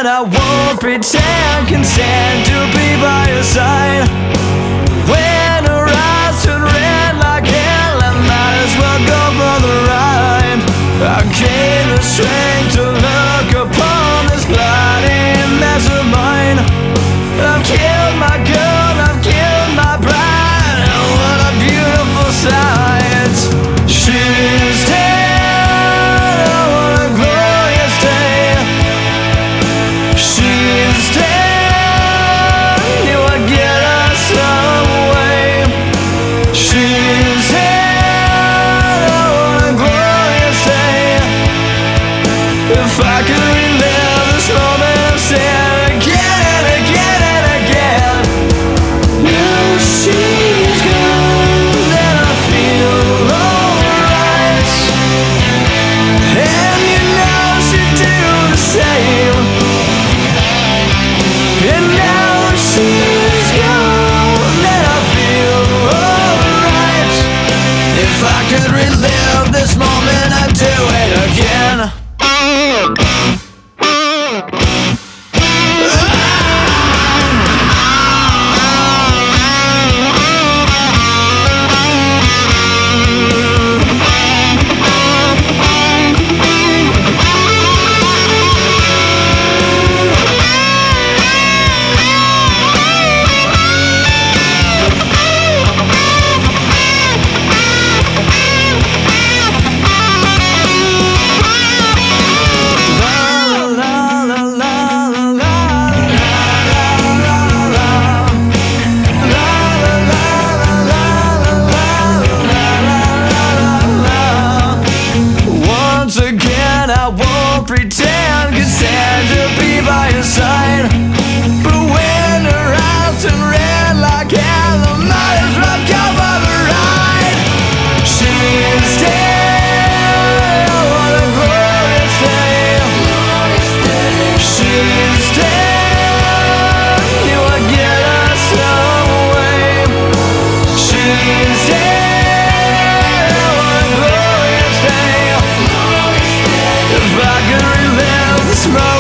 I won't pretend, consent to be by your side. When her eyes turn red like hell, I might as well go for the ride. I gain the strength to look upon this bloody mess of mine. I've killed my girl, I've killed my bride. Oh, what a beautiful sight. She's dead, oh, what a glorious day. She's dead, you would get us away. She's dead, oh, what a glorious day. If I could relive this moment of sin again and again and again. Now she's gone and I feel alright. And you know she'd do the same. And now she's gone and I feel alright. If I could relive this moment, I'd do it again. Once again, I won't pretend, consent to be by your side. But when her eyes turn red like hell, I might as well go for the ride. She's dead, oh, what a glorious day. She's dead, you would get us away. She's dead, oh, what a glorious day. If I could relive this moment